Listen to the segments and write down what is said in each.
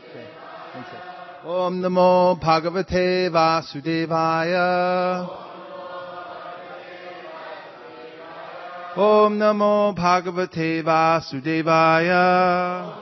Okay. One sec. Om Namo Bhagavate Vasudevaya. Om Namo Bhagavate Vasudevaya.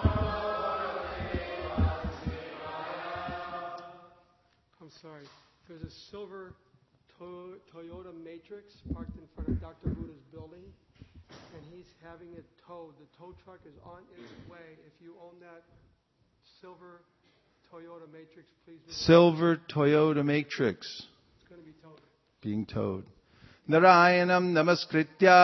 I'm sorry. There's a silver Toyota Matrix parked in front of Dr. Buddha's building, and he's having it towed. The tow truck is on its way. If you own that silver Toyota Matrix, please. Silver Toyota Matrix. It's going to be towed. Being towed. Narayanam Namaskritya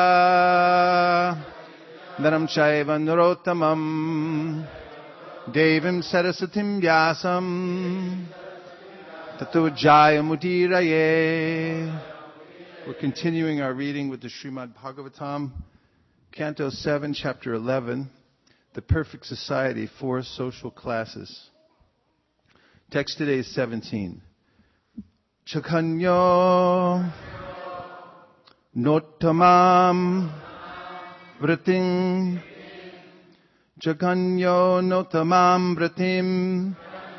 Naram Shaiva Narottamam Devim Sarasatim Vyasam Tato Jaya Mudiraye. We're continuing our reading with the Srimad Bhagavatam, Canto 7, Chapter 11, The Perfect Society, 4 Social Classes. Text today is 17. Chakanyo Nottamam Vritim Chakanyo Nottamam Vritim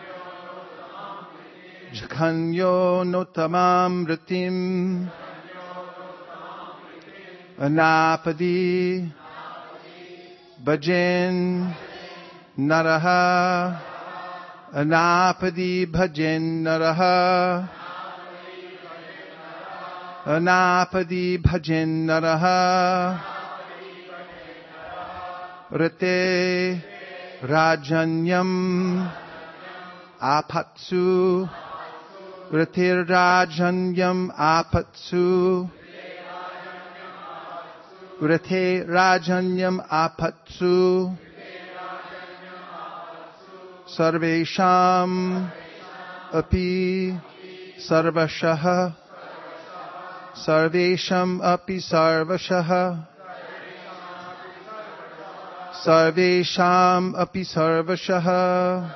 Chakanyo Nottamam Vritim Anapadi Bhajan Naraha Anapadi Bhajan Naraha Anapadi Bhajan Naraha Rate Rajanyam Apatsu Rate Rajanyam Apatsu Rate Rajanyam Apatsu Sarvesham Api Sarvashaha Sarvesham Api Sarvashaha Sarvesham Api Sarvashaha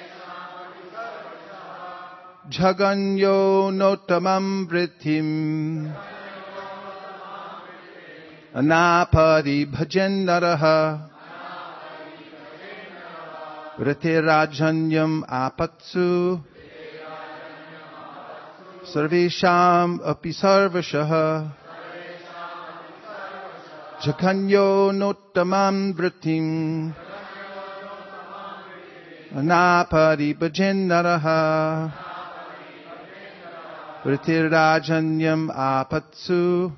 Jaganyo Notamam Vritim Anapadi Bhajan Naraha Rate Rajanyam Apatsu Sarvesham Api Sarvashaha Jakanyo Nottamam Vritim Anapadi Bhajan Naraha Rate Rajanyam Apatsu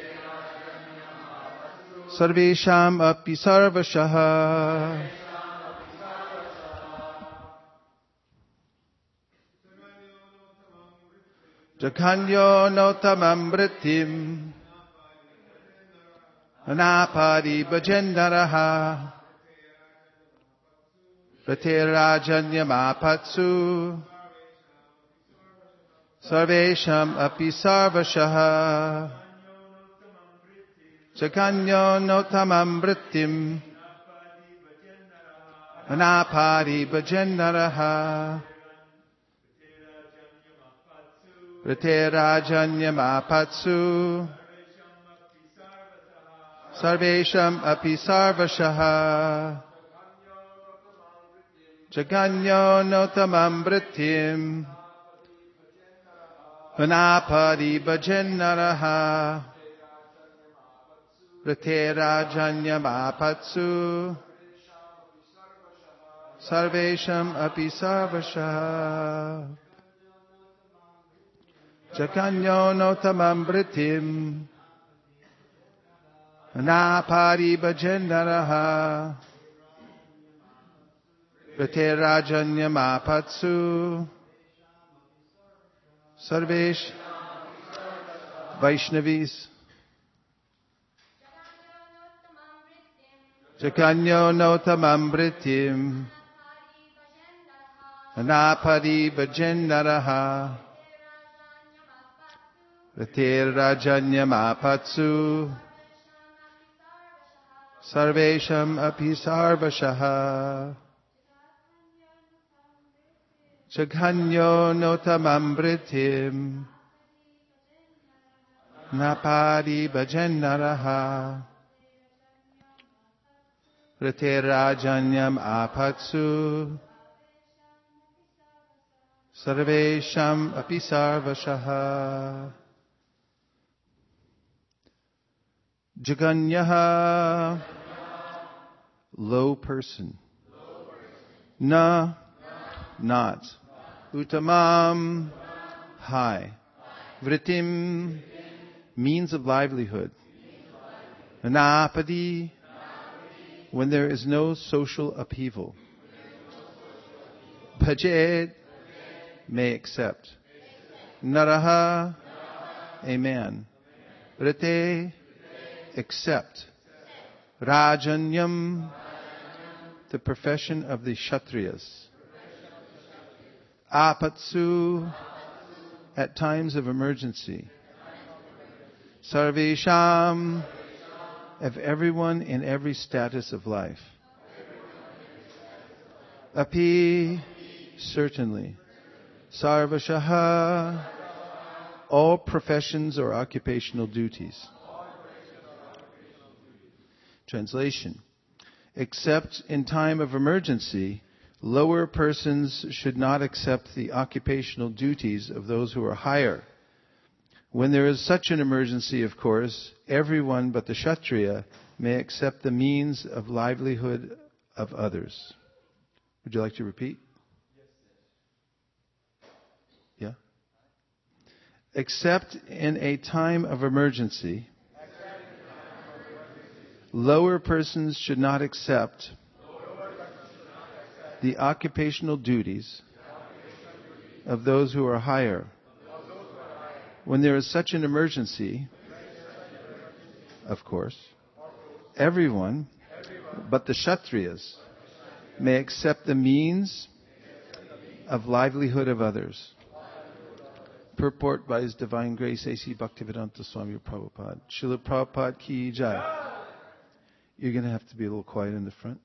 Sarvesham Api Sarvashaha Jakanyo Notamam Vritim Anapadi Bhajan Naraha Rate Rajanyam Apatsu Sarvesham Api Sarvashaha Jaganyo Notamam Vritim Anapadi Bhajan Naraha Rate Rajanyam Apatsu Sarvesham Api Sarvashaha Jaganyo Notamam Vritim Anapadi Bhajan Naraha Rate Rajanyam Apatsu Sarvesham Api Sarvashaha Jaganyo Notamam Vritim Anapadi Bhajan Naraha Rate Rajanyam Apatsu Sarvesh Vaishnavis Jaganyo Notamam Vritim Anapadi Bhajan Naraha Rate Rajanyam Apatsu Sarvesham Api Sarvashaha Jaganyo Notamam Vritim Napadi Bhajan Naraha Rate Rajanyam Apatsu Sarvesham api sarvashaha. Jaganyaha, low person. Na, not. Uttamam, high. Vritim, means of livelihood. Anapadi, when there is no social upheaval. Bhajet, may accept. Naraha, a man. Rite, accept. Rajanyam, the profession of the Kshatriyas. Apatsu, at times of emergency. Sarvesham, of everyone in every status of life. Api, certainly. Sarvashaha, all professions or occupational duties. Translation. Except in time of emergency, lower persons should not accept the occupational duties of those who are higher. When there is such an emergency, of course, everyone but the Kshatriya may accept the means of livelihood of others. Would you like to repeat? Yeah? Except in a time of emergency, lower persons should not accept the occupational duties of those who are higher. When there is such an emergency, of course, everyone but the Kshatriyas may accept the means of livelihood of others. Purport by His Divine Grace A.C. Bhaktivedanta Swami Prabhupada. Srila Prabhupada Ki Jai. You're going to have to be a little quiet in the front.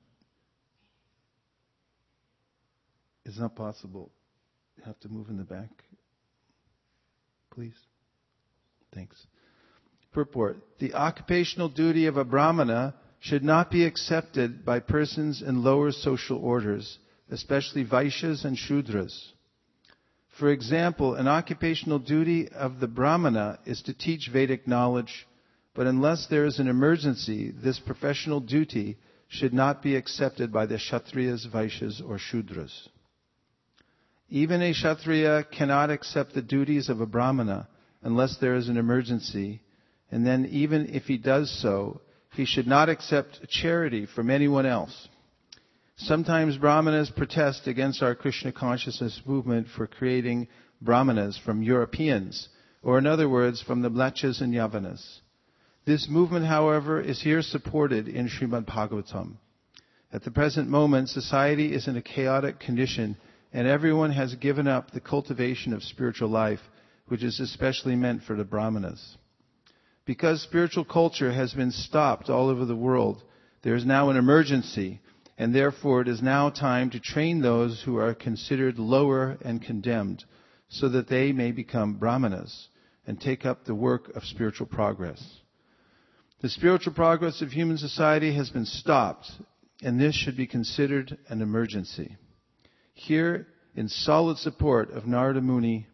It's not possible. You have to move in the back. Please. Thanks. Purport. The occupational duty of a Brahmana should not be accepted by persons in lower social orders, especially Vaishyas and Shudras. For example, an occupational duty of the Brahmana is to teach Vedic knowledge, but unless there is an emergency, this professional duty should not be accepted by the Kshatriyas, Vaishyas, or Shudras. Even a Kshatriya cannot accept the duties of a Brahmana unless there is an emergency, and then even if he does so, he should not accept charity from anyone else. Sometimes Brahmanas protest against our Krishna consciousness movement for creating Brahmanas from Europeans, or in other words, from the Mlechas and Yavanas. This movement, however, is here supported in Srimad Bhagavatam. At the present moment, society is in a chaotic condition, and everyone has given up the cultivation of spiritual life, which is especially meant for the Brahmanas. Because spiritual culture has been stopped all over the world, there is now an emergency, and therefore it is now time to train those who are considered lower and condemned, so that they may become Brahmanas and take up the work of spiritual progress. The spiritual progress of human society has been stopped, and this should be considered an emergency. Here is solid support from Narada Muni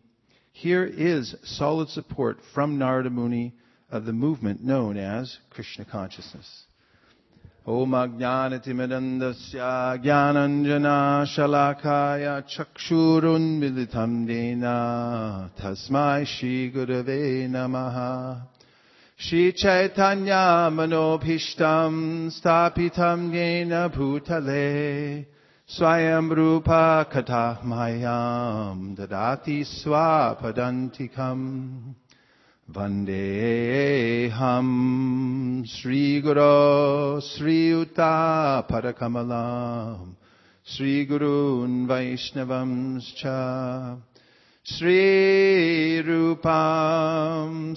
of the movement known as Krishna consciousness. Om Ajnanatimidandasya Jnananjana Shalakaya Chakshurun Militam Dena Tasmai Shri Gurave Namaha. Shri Chaitanya Manobhishtam Stapitam Yena Bhutale Swayam Rupa Katahmayam Dadati Swapadantikam Vandeham Sri Guru Sri Uta Parakamalam Sri Gurun Vaishnavamscha Sri Rupam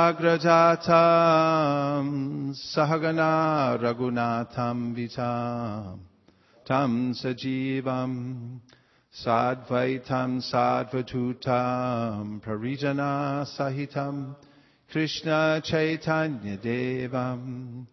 Sagrajatam Sahagana Raghunatham Vitam Tam Sajivam Sadvaitam Sadvatutam Parijana Sahitam Krishna Chaitanya Devam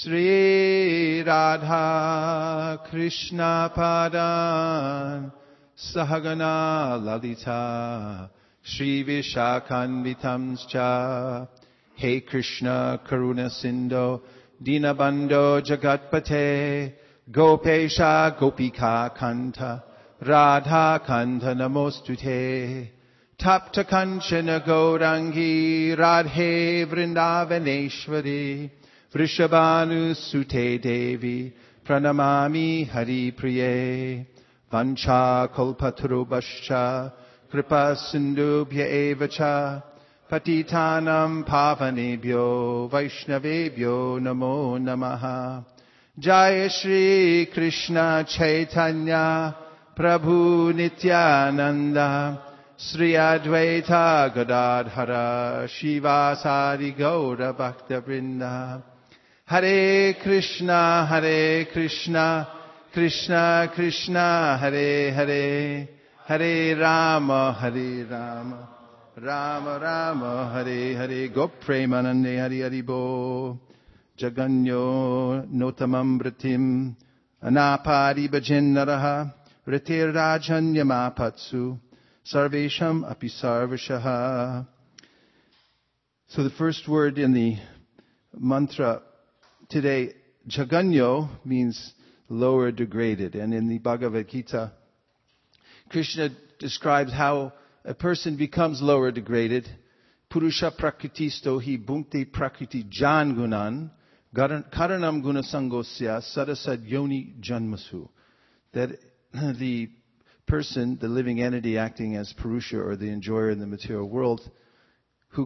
Sri Radha Krishna Padan Sahagana Lalita Shri Vishakhanvitamscha. He Krishna Karuna Sindho Dinabandho Jagatpate Gopesha Gopika Kanta Radha Kanta Namostute Tapta Kanchana Gaurangi Radhe Vrindavaneshwari Vrishabhanu Sute Devi Pranamami Hari Priye Vancha Kalpatarubhascha Kripa Sindhubhya Evacha Patitanam Pavanebhyo Vaishnavebhyo Namo Namaha. Jaya Shri Krishna Chaitanya Prabhu Nityananda Sri Advaita Gadadhara Shivasari Gaura Bhakta Vrinda. Hare Krishna Krishna Krishna Hare Hare Hare Rama Rama Rama Hare Hare. Gopremanande Hari Hari Bo. Jaganyo Notamam Vritim Anapari Bhajinnaraha Ritir Rajanyamapatsu Sarvesham Api Sarvashaha. So the first word in the mantra today, Jaganyo, means lower, degraded. And in the Bhagavad Gita, Krishna describes how a person becomes lower, degraded. Purusha prakritisto hi bhunkte prakriti jan gunan karanam gunasangosya sarasad yoni janmasu. That the person, the living entity acting as Purusha or the enjoyer in the material world, who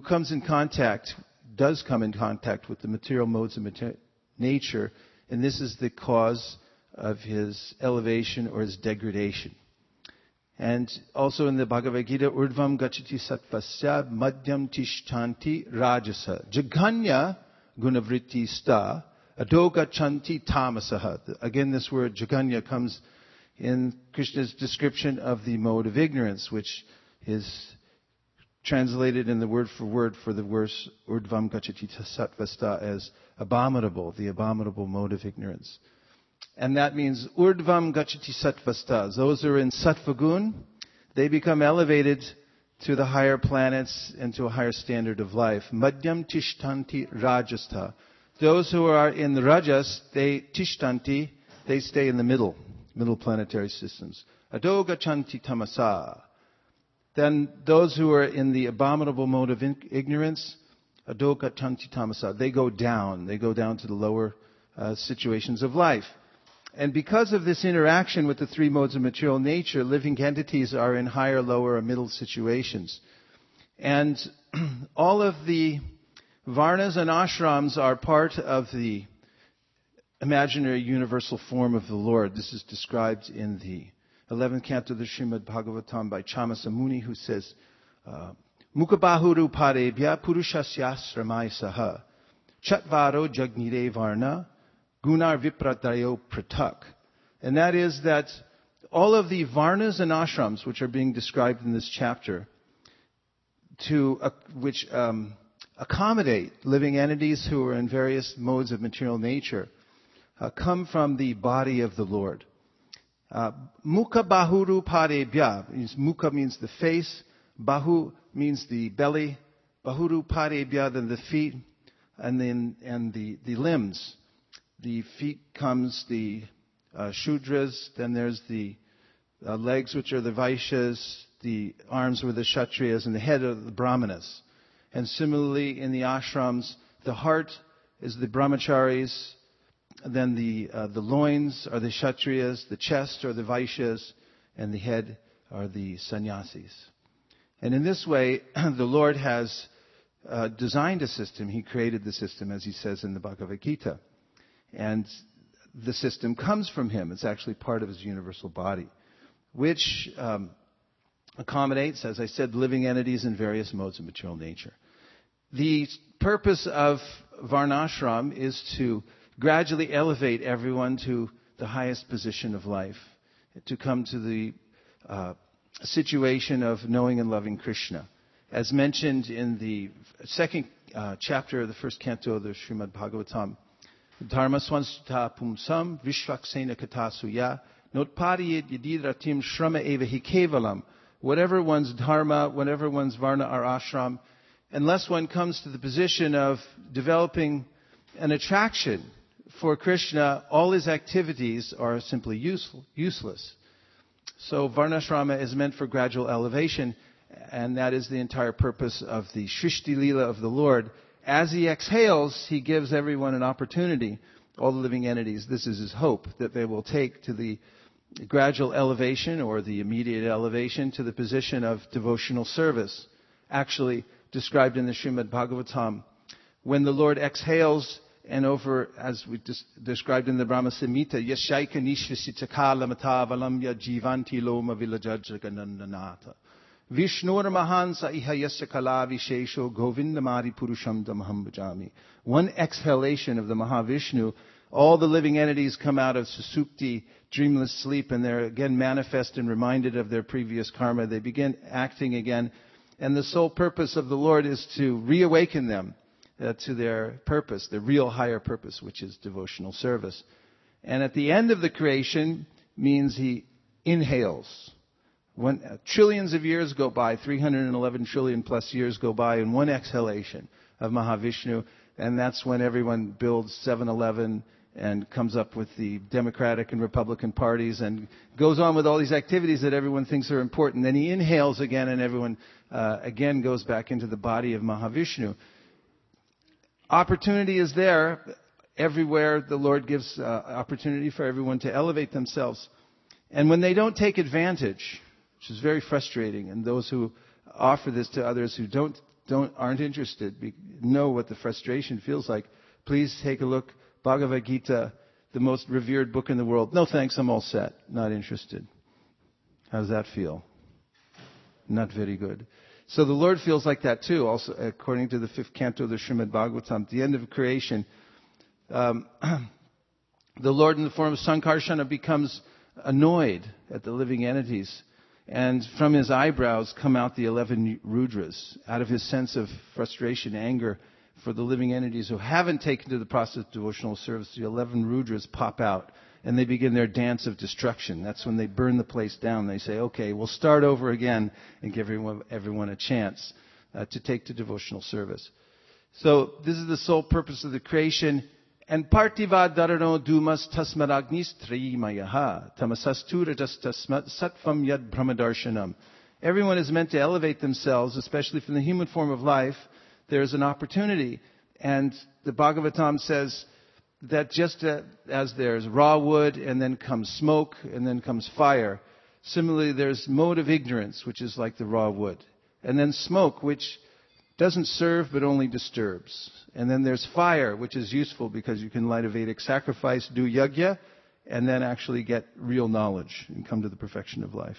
does come in contact with the material modes of nature, and this is the cause of his elevation or his degradation. And also in the Bhagavad Gita, Urdvam gachati sattvasya madhyam tishtanti rajasa jaganya gunavritti sta adogachanti tamasaha. Again, this word jaganya comes in Krishna's description of the mode of ignorance, which is translated in the word for the verse Urdvam gachati sattvasta as abominable, the abominable mode of ignorance. And that means Urdvam gachati sattvastas. Those who are in sattvagun, they become elevated to the higher planets and to a higher standard of life. Madhyam tishtanti rajastha. Those who are in the rajas, they stay in the middle planetary systems. Ado gachanti tamasa. Then those who are in the abominable mode of ignorance, ado gachanti tamasa, they go down to the lower situations of life. And because of this interaction with the three modes of material nature, living entities are in higher, lower, or middle situations. And all of the varnas and ashrams are part of the imaginary universal form of the Lord. This is described in the 11th canto of the Srimad Bhagavatam by Chamasa Muni, who says, Mukabahuru parebhya purushasya saha chatvaro jagnire varna Gunar Vipradayo Pratak. And that is that all of the varnas and ashrams, which are being described in this chapter, which accommodate living entities who are in various modes of material nature, come from the body of the Lord. Mukha Bahuru Parebhya. Mukha means the face, Bahu means the belly, Bahuru Parebhya, then the feet, and the limbs. The feet comes the Shudras, then there's the legs, which are the Vaishyas, the arms were the Kshatriyas, and the head are the Brahmanas. And similarly, in the ashrams, the heart is the Brahmacharis, then the loins are the Kshatriyas, the chest are the Vaishyas, and the head are the Sannyasis. And in this way, the Lord has designed a system. He created the system, as he says in the Bhagavad Gita. And the system comes from him. It's actually part of his universal body, which accommodates, as I said, living entities in various modes of material nature. The purpose of Varnashram is to gradually elevate everyone to the highest position of life, to come to the situation of knowing and loving Krishna. As mentioned in the second chapter of the first canto of the Srimad Bhagavatam, Dharma swansita pumsam vishvaksena katasuya Notpariyet yadidratim shrama eva hi kevalam. Whatever one's dharma, whatever one's varna or ashram, unless one comes to the position of developing an attraction for Krishna, all his activities are simply useless. So Varnashrama is meant for gradual elevation, and that is the entire purpose of the Shrishti Leela of the Lord. As he exhales, he gives everyone an opportunity, all the living entities. This is his hope, that they will take to the gradual elevation or the immediate elevation to the position of devotional service, actually described in the Srimad Bhagavatam. When the Lord exhales, and over, as we described in the Brahma Samhita, Yashaika Nishvasitakala Matavalamya Jivanti Loma Vilajajaganandanata. Vishnur Mahansa Ihayasya Kala Vishesho Govindamari Purusham Damaham Bhajami. One exhalation of the Mahavishnu, all the living entities come out of susupti, dreamless sleep, and they're again manifest and reminded of their previous karma. They begin acting again. And the sole purpose of the Lord is to reawaken them to their purpose, their real higher purpose, which is devotional service. And at the end of the creation means he inhales. When trillions of years go by, 311 trillion plus years go by in one exhalation of Mahavishnu, and that's when everyone builds 7-Eleven and comes up with the Democratic and Republican parties and goes on with all these activities that everyone thinks are important. Then he inhales again, and everyone again goes back into the body of Mahavishnu. Opportunity is there everywhere. The Lord gives opportunity for everyone to elevate themselves. And when they don't take advantage, which is very frustrating, and those who offer this to others who aren't interested know what the frustration feels like. Please take a look. Bhagavad Gita, the most revered book in the world. No thanks, I'm all set. Not interested. How does that feel? Not very good. So the Lord feels like that too, also according to the 5th canto of the Srimad Bhagavatam. At the end of creation, the Lord in the form of Sankarsana becomes annoyed at the living entities. And from his eyebrows come out the 11 Rudras, out of his sense of frustration, anger for the living entities who haven't taken to the process of devotional service. The 11 Rudras pop out, and they begin their dance of destruction. That's when they burn the place down. They say, okay, we'll start over again and give everyone a chance to take to devotional service. So this is the sole purpose of the creation. And partiva dharano dumas tasmaragnis trimayaha tamasasturajas tasmat satvam yad brahmadarshanam. Everyone is meant to elevate themselves, especially from the human form of life. There's an opportunity. And the Bhagavatam says that just as there's raw wood and then comes smoke and then comes fire, similarly there's mode of ignorance, which is like the raw wood. And then smoke, which doesn't serve but only disturbs. And then there's fire, which is useful because you can light a Vedic sacrifice, do yajna, and then actually get real knowledge and come to the perfection of life.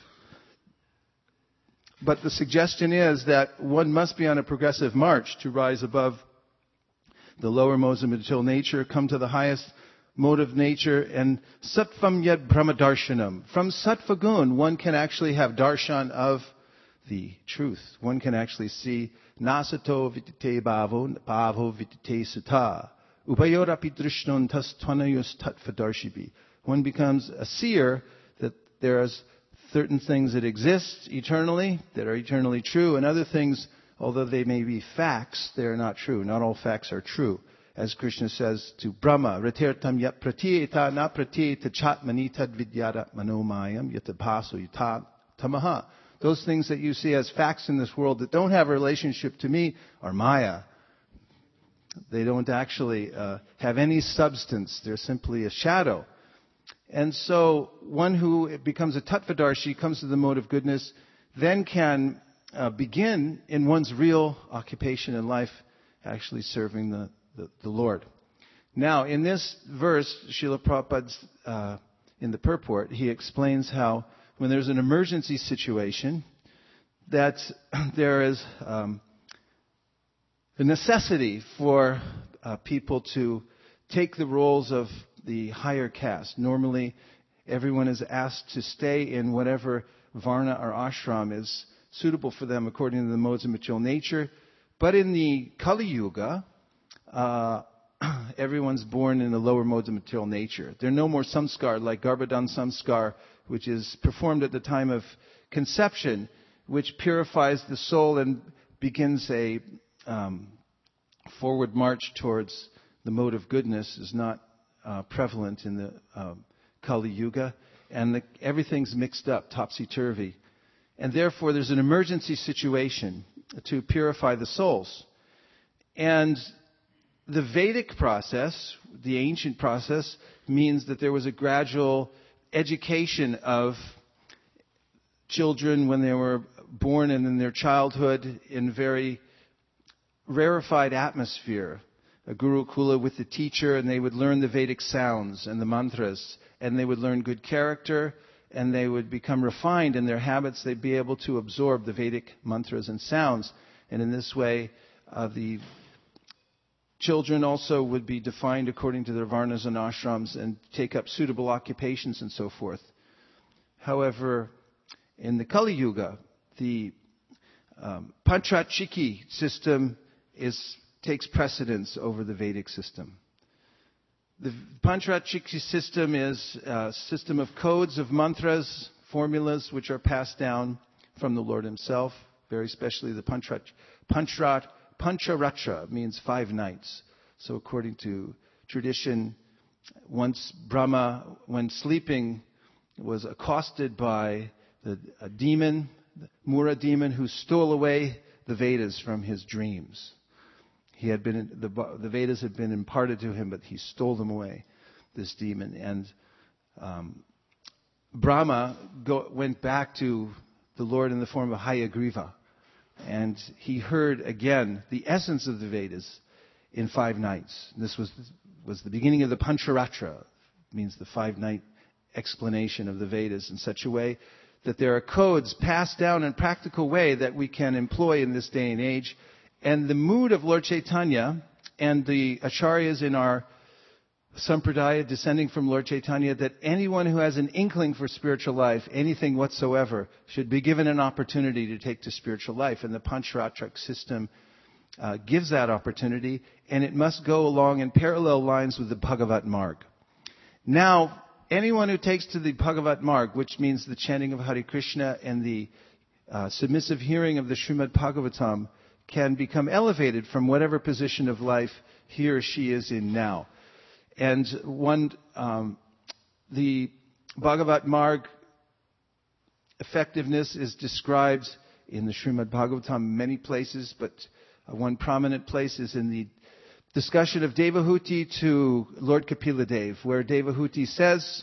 But the suggestion is that one must be on a progressive march to rise above the lower modes of material nature, come to the highest mode of nature, and sattvam yad brahmadarshanam. From sattva gun, one can actually have darshan of the truth. One can actually see nasato vidite bhavo, bhavo vidite sutta. Upayorapi drishnon tas tvanayus tattvadarshibi. One becomes a seer that there's certain things that exist eternally, that are eternally true, and other things, although they may be facts, they are not true. Not all facts are true. As Krishna says to Brahma, Ratirtam yat pratyeta na pratyeta chatmani tad vidyara manomayam yatapaso yata tamaha. Those things that you see as facts in this world that don't have a relationship to me are maya. They don't actually have any substance. They're simply a shadow. And so one who becomes a tattvadarshi, comes to the mode of goodness, then can begin in one's real occupation in life, actually serving the Lord. Now, in this verse, Srila Prabhupada, in the purport, he explains how when there's an emergency situation, that there is a necessity for people to take the roles of the higher caste. Normally, everyone is asked to stay in whatever varna or ashram is suitable for them according to the modes of material nature. But in the Kali Yuga, everyone's born in the lower modes of material nature. There are no more samskar like Garbhadan samskar, which is performed at the time of conception, which purifies the soul and begins a forward march towards the mode of goodness, is not prevalent in the Kali Yuga. And everything's mixed up, topsy-turvy. And therefore, there's an emergency situation to purify the souls. And the Vedic process, the ancient process, means that there was a gradual education of children when they were born and in their childhood in very rarefied atmosphere. A gurukula with the teacher, and they would learn the Vedic sounds and the mantras, and they would learn good character, and they would become refined in their habits. They'd be able to absorb the Vedic mantras and sounds. And in this way, the children also would be defined according to their varnas and ashrams and take up suitable occupations and so forth. However, in the Kali Yuga, the Panchachiki system takes precedence over the Vedic system. The Panchachiki system is a system of codes of mantras, formulas, which are passed down from the Lord Himself, very especially the Pancharatra means 5 nights. So according to tradition, once Brahma, when sleeping, was accosted by a demon, the Mura demon, who stole away the Vedas from his dreams. The Vedas had been imparted to him, but he stole them away, this demon. And Brahma went back to the Lord in the form of Hayagriva. And he heard again the essence of the Vedas in 5 nights. This was the beginning of the Pancharatra, means the 5-night explanation of the Vedas in such a way that there are codes passed down in a practical way that we can employ in this day and age. And the mood of Lord Chaitanya and the acharyas in our sampradaya descending from Lord Chaitanya, that anyone who has an inkling for spiritual life, anything whatsoever, should be given an opportunity to take to spiritual life. And the Pancharatric system gives that opportunity, and it must go along in parallel lines with the Bhagavat Marg. Now, anyone who takes to the Bhagavat Marg, which means the chanting of Hare Krishna and the submissive hearing of the Srimad Bhagavatam, can become elevated from whatever position of life he or she is in now. And the Bhagavat Marg effectiveness is described in the Srimad Bhagavatam in many places, but one prominent place is in the discussion of Devahuti to Lord Kapila Dev, where Devahuti says,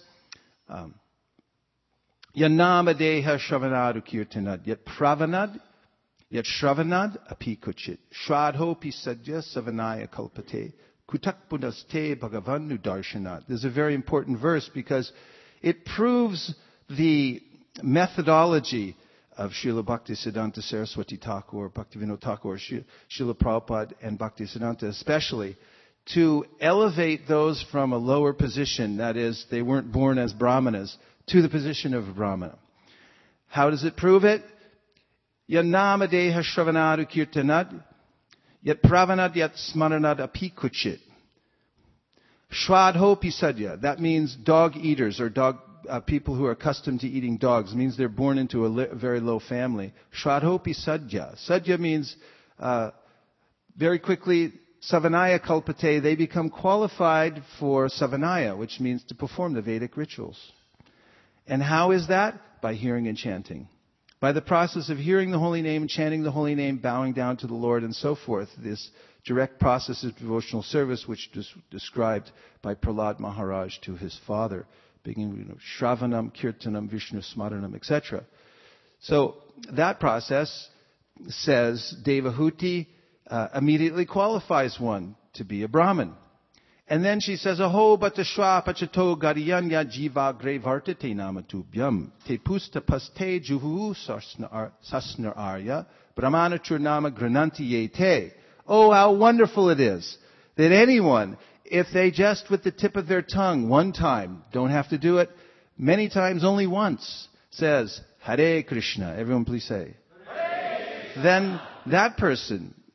Yanama deha shravanadu kirtanad, yet pravanad, yet shravanad api kuchit, shradho pisadya savanaya kalpate, kutakpunaste bhagavannu darshanat. This is a very important verse because it proves the methodology of Srila Bhaktisiddhanta Saraswati Thakur, Bhaktivinoda Thakur, Srila Prabhupada, and Bhaktisiddhanta especially, to elevate those from a lower position, that is, they weren't born as brahmanas, to the position of a brahmana. How does it prove it? Yanama deha shravanadu kirtanad, yet pravanad yet smaranad api kuchit. Shradho pisadya, that means dog eaters or people who are accustomed to eating dogs. It means they're born into a very low family. Shradho pisadya. Sadya means very quickly savanaya kalpate, they become qualified for savanaya, which means to perform the Vedic rituals. And how is that? By hearing and chanting. By the process of hearing the holy name, chanting the holy name, bowing down to the Lord, and so forth. This direct process of devotional service, which is described by Prahlad Maharaj to his father, beginning Shravanam, Kirtanam, Vishnu Smaranam, etc. So that process, says Devahuti, immediately qualifies one to be a Brahmin. And then she says, Aho batashwa pachato gariyanya jiva grevartate namatubhyam te pusta paste juhu sasnar arya brahmana churnama grananti yete. Oh, how wonderful it is that anyone, if they just with the tip of their tongue one time, don't have to do it many times, only once, says, Hare Krishna. Everyone please say. Hare. Then that person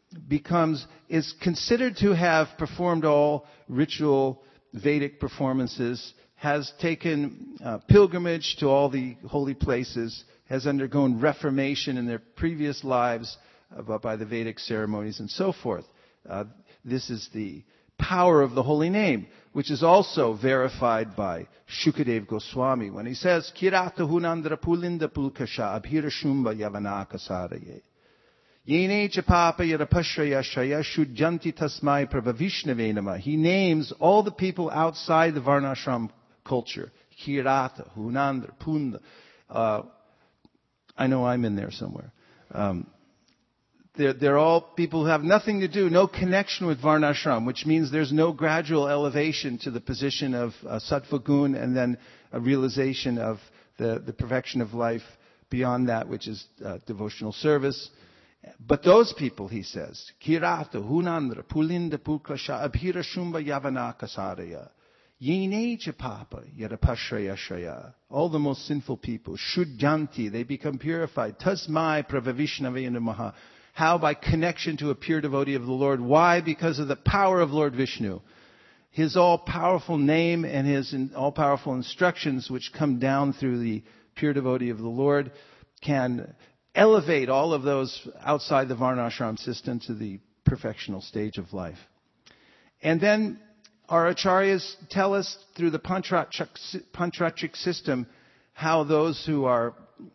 is considered to have performed all ritual Vedic performances, has taken pilgrimage to all the holy places, has undergone reformation in their previous lives by the Vedic ceremonies and so forth. This is the power of the holy name, which is also verified by Shukadev Goswami when he says, Kirata hunandra pulinda pulkasha abhira shumba yavanaka saraye. Yene chapapa yarapashraya shaya shudjanti tasmai prabhavishnave nama. He names all the people outside the Varnashram culture. Kirata, Hunandra, Punda. I know I'm in there somewhere. They're all people who have nothing to do, no connection with Varnashram, which means there's no gradual elevation to the position of Sattva Gun and then a realization of the perfection of life beyond that, which is devotional service. But those people, he says, Kirata, Hunandra, Pulinda, Pulkasha, Abhira Shumba, Yavanaka Saraya, Yene Chapapa, Yarapashraya Shraya, all the most sinful people, Shuddhanti, they become purified, Tasmai Pravavishnave Namaha. How? By connection to a pure devotee of the Lord. Why? Because of the power of Lord Vishnu. His all-powerful name and his all-powerful instructions, which come down through the pure devotee of the Lord, can elevate all of those outside the Varnashram system to the perfectional stage of life. And then our acharyas tell us through the Pantratric system how those who are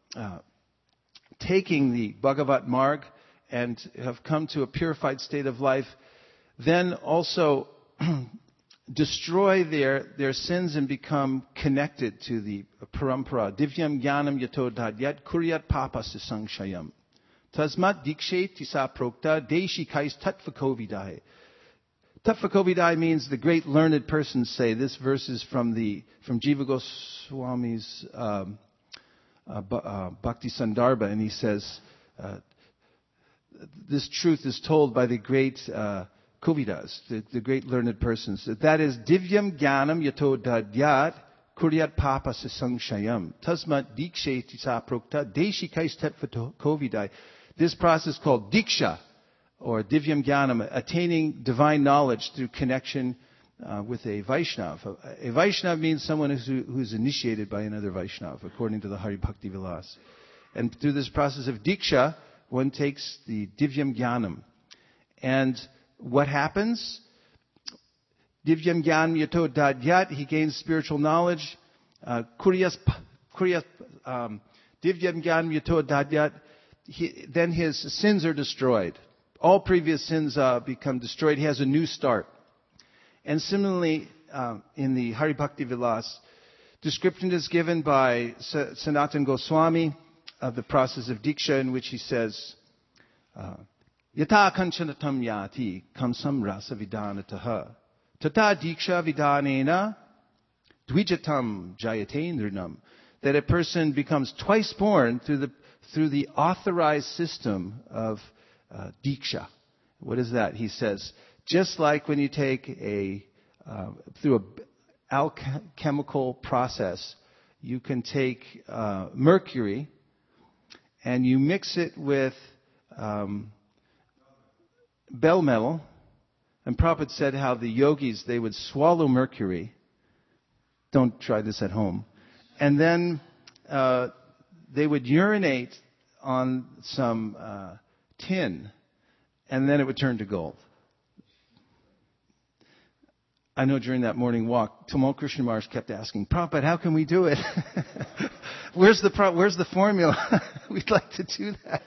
taking the Bhagavat Marg and have come to a purified state of life, then also destroy their sins and become connected to the parampara. Divyam jnanam yato dadyat kuryat papasya sangshayam. Tasmat dikshe tisa prokta deshikais tattvakovidai. Tattvakovidai means the great learned persons say. This verse is from Jiva Goswami's Bhakti Sandarbha, and he says, this truth is told by the great Kovidas, the great learned persons. That is, Divyam Jnanam Yato Dadyat Kuryat Papa Sangshayam Tasmat Dikshe Tisa Prokta Deshikais Tatva Kovidai. This process called Diksha, or Divyam Jnanam, attaining divine knowledge through connection with a Vaishnava. A Vaishnava means someone who's initiated by another Vaishnava, according to the Hari Bhakti Vilas. And through this process of Diksha, one takes the Divyam Jnanam. And what happens? Divyam Jnanam Yato Dadyat, he gains spiritual knowledge. Divyam Jnanam Yato Dadyat, then his sins are destroyed. All previous sins become destroyed. He has a new start. And similarly, in the Hari Bhakti Vilas, description is given by Sanatana Goswami of the process of Diksha, in which he says, Yata kanchanatam yati kamsam rasa vidanataha tata diksha vidanena dvijatam jayatendrinam. That a person becomes twice born through the authorized system of Diksha. What is that? He says, just like when you take through an alchemical process, you can take mercury and you mix it with bell metal. And Prabhupada said how the yogis, they would swallow mercury. Don't try this at home. And then they would urinate on some tin, and then it would turn to gold. I know during that morning walk, Tamal Krishna Maharaj kept asking, Prabhupada, how can we do it? Where's the formula? We'd like to do that.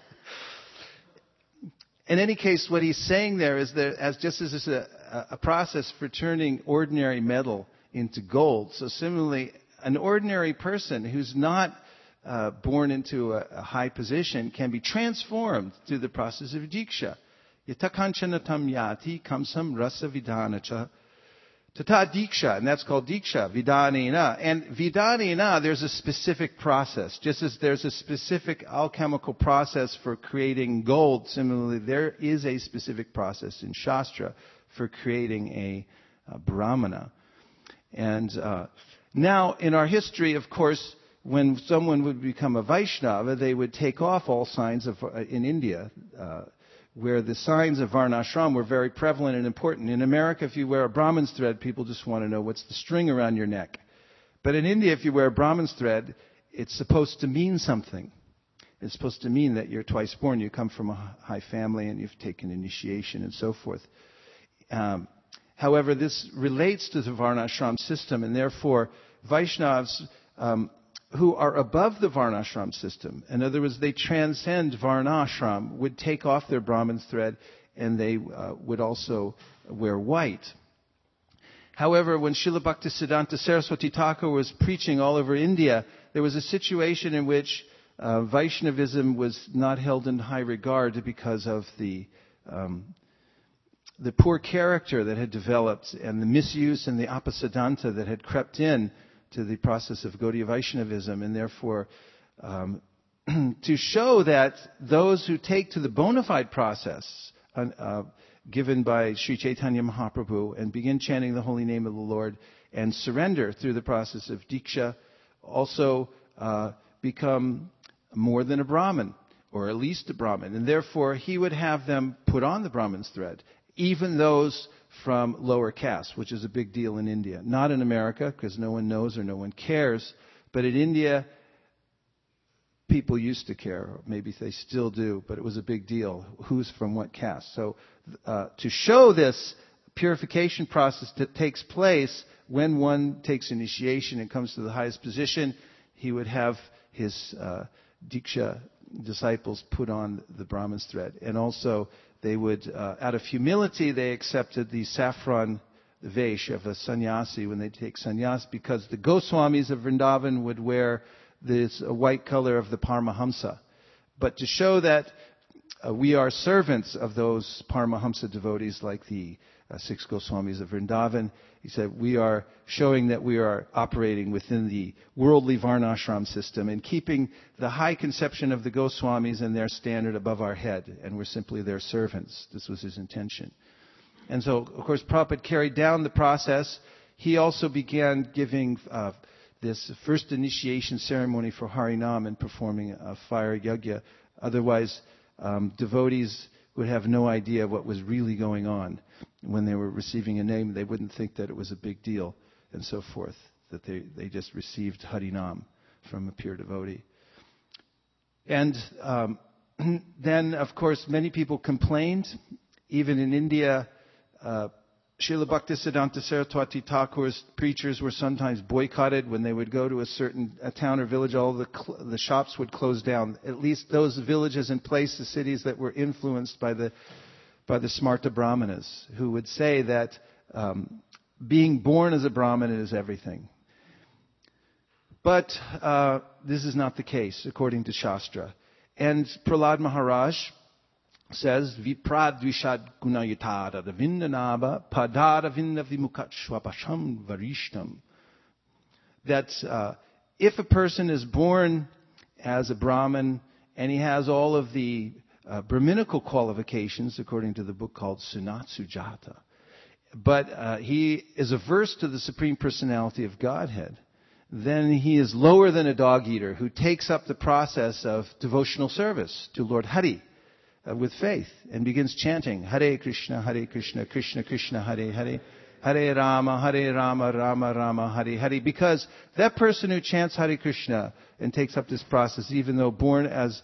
In any case, what he's saying there is that as a process for turning ordinary metal into gold. So similarly, an ordinary person who's not born into a high position can be transformed through the process of Diksha. Yatakanchanatam yati kamsam rasa vidanacha tata Diksha, and that's called Diksha, Vidanena. And Vidanena, there's a specific process. Just as there's a specific alchemical process for creating gold, similarly, there is a specific process in Shastra for creating a Brahmana. And now, in our history, of course, when someone would become a Vaishnava, they would take off all signs of, in India, where the signs of Varnashram were very prevalent and important. In America, if you wear a Brahmin's thread, people just want to know what's the string around your neck. But in India, if you wear a Brahmin's thread, it's supposed to mean something. It's supposed to mean that you're twice born, you come from a high family, and you've taken initiation and so forth. However, this relates to the Varnashram system, and therefore Vaishnavas who are above the Varnashram system, in other words, they transcend Varnashram, would take off their Brahmin's thread, and they would also wear white. However, when Srila Bhaktisiddhanta Saraswati Thakur was preaching all over India, there was a situation in which Vaishnavism was not held in high regard because of the poor character that had developed and the misuse and the apasiddhanta that had crept in to the process of Gaudiya Vaishnavism, and therefore to show that those who take to the bona fide process given by Sri Chaitanya Mahaprabhu and begin chanting the holy name of the Lord and surrender through the process of Diksha also become more than a Brahmin, or at least a Brahmin, and therefore he would have them put on the Brahmin's thread, even those from lower caste, which is a big deal in India. Not in America, because no one knows or no one cares, but in India, people used to care, or maybe they still do, but it was a big deal, who's from what caste. So to show this purification process that takes place when one takes initiation and comes to the highest position, he would have his Diksha disciples put on the Brahmin's thread. And also, they would, out of humility, they accepted the saffron vesh of a sannyasi when they take sannyas, because the Goswamis of Vrindavan would wear this white color of the Paramahamsa. But to show that we are servants of those Paramahamsa devotees like the 6 Goswamis of Vrindavan, he said, we are showing that we are operating within the worldly Varnashram system and keeping the high conception of the Goswamis and their standard above our head, and we're simply their servants. This was his intention. And so, of course, Prabhupada carried down the process. He also began giving this first initiation ceremony for Harinam and performing a fire yajna. Otherwise, devotees would have no idea what was really going on. When they were receiving a name, they wouldn't think that it was a big deal, and so forth, that they just received Harinam from a pure devotee. And then, of course, many people complained. Even in India, Srila Bhaktisiddhanta Saraswati Thakur's preachers were sometimes boycotted. When they would go to a town or village, all the shops would close down. At least those villages and places, cities that were influenced by the Smarta Brahmanas, who would say that being born as a Brahmin is everything. But this is not the case, according to Shastra. And Prahlad Maharaj says, Vipradvishad gunayatara vindanaba padara vinda vimukat swapasham varishtam. That if a person is born as a Brahmin and he has all of the Brahminical qualifications, according to the book called Sunat Sujata, but he is averse to the Supreme Personality of Godhead, then he is lower than a dog-eater who takes up the process of devotional service to Lord Hari with faith and begins chanting Hare Krishna, Krishna Krishna, Hare Hare, Hare Rama, Rama Rama, Hare Hare. Because that person who chants Hare Krishna and takes up this process, even though born as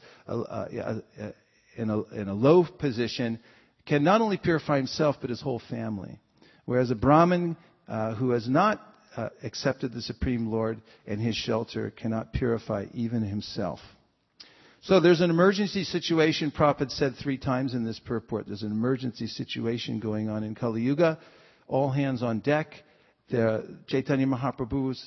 in a low position, can not only purify himself but his whole family. Whereas a Brahmin who has not accepted the Supreme Lord and his shelter cannot purify even himself. So there's an emergency situation, Prabhupada said 3 times in this purport. There's an emergency situation going on in Kali Yuga. All hands on deck. Chaitanya Mahaprabhu's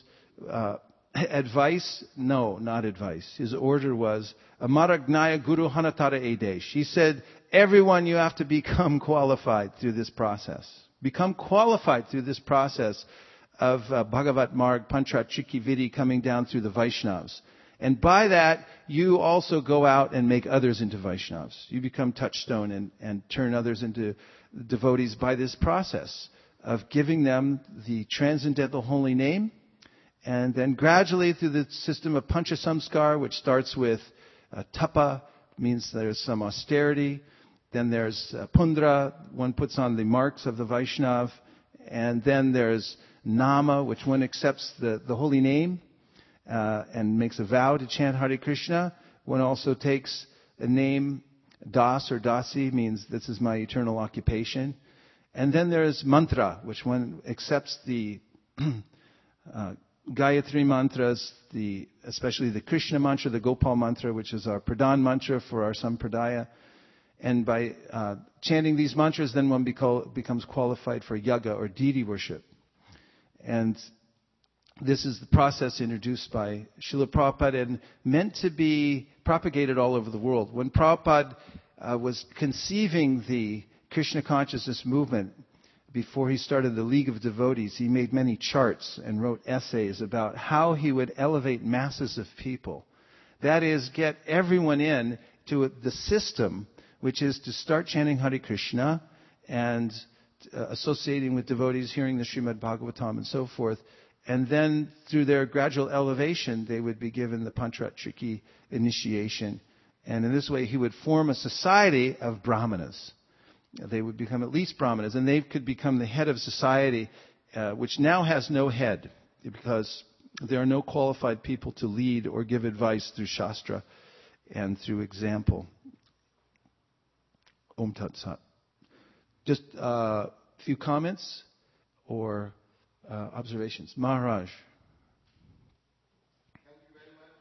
advice? No, not advice. His order was, Amaragnaya Guru Hanatara Edesh. He said, everyone, you have to become qualified through this process. Become qualified through this process of Bhagavat Marg, Panchat Chiki Vidhi coming down through the Vaishnavas. And by that, you also go out and make others into Vaishnavas. You become touchstone and turn others into devotees by this process of giving them the transcendental holy name. And then gradually through the system of Pancha Samskar, which starts with tapa, means there's some austerity. Then there's Pundra, one puts on the marks of the Vaishnav. And then there's Nama, which one accepts the holy name and makes a vow to chant Hare Krishna. One also takes a name, Das or Dasi, means this is my eternal occupation. And then there's Mantra, which one accepts the Gayatri mantras, especially the Krishna mantra, the Gopal mantra, which is our Pradhan mantra for our Sampradaya. And by chanting these mantras, then one becomes qualified for yaga or deity worship. And this is the process introduced by Srila Prabhupada and meant to be propagated all over the world. When Prabhupada was conceiving the Krishna consciousness movement, before he started the League of Devotees, he made many charts and wrote essays about how he would elevate masses of people. That is, get everyone in to the system, which is to start chanting Hare Krishna and associating with devotees, hearing the Srimad Bhagavatam and so forth. And then through their gradual elevation, they would be given the Panchatriki initiation. And in this way, he would form a society of Brahmanas. They would become at least Brahmanas, and they could become the head of society, which now has no head, because there are no qualified people to lead or give advice through Shastra and through example. Om Tat Sat. Just a few comments or observations. Maharaj. Thank you very much.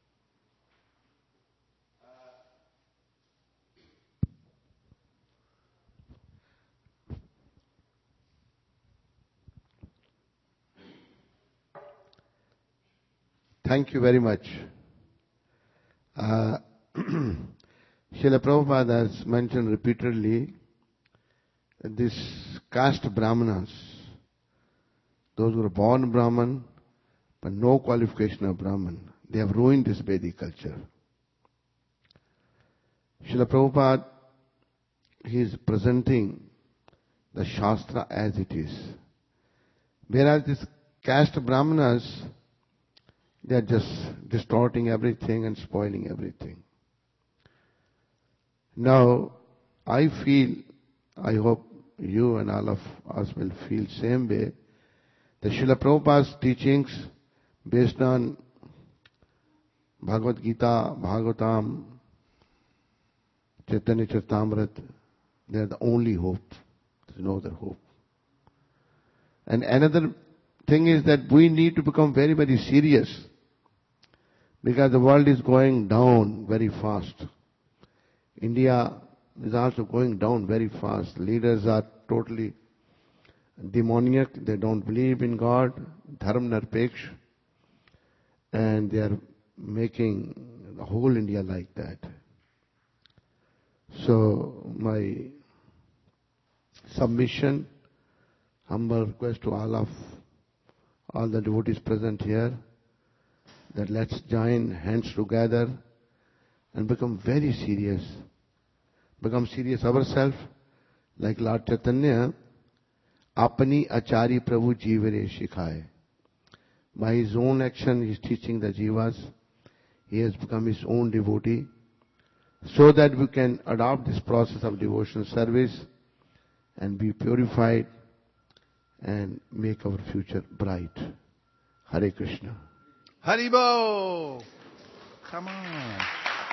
Thank you very much. Srila Prabhupada has mentioned repeatedly that this caste Brahmanas, those who are born Brahman but no qualification of Brahman, they have ruined this Vedic culture. Srila Prabhupada, he is presenting the Shastra as it is. Whereas this caste Brahmanas, they are just distorting everything and spoiling everything. Now, I feel, I hope you and all of us will feel same way, that Srila Prabhupada's teachings based on Bhagavad Gita, Bhagavatam, Chaitanya Charitamrita, they are the only hope. There is no other hope. And another thing is that we need to become very, very serious, because the world is going down very fast. India is also going down very fast. Leaders are totally demoniac. They don't believe in God, dharma nirpeksh, and they are making the whole India like that. So my submission, humble request to all the devotees present here, that let's join hands together and become very serious. Become serious ourselves, like Lord Chaitanya, apani achari prabhu jivare shikhaye. By his own action, he is teaching the jivas. He has become his own devotee, so that we can adopt this process of devotional service and be purified and make our future bright. Hare Krishna. Haribo! Come on.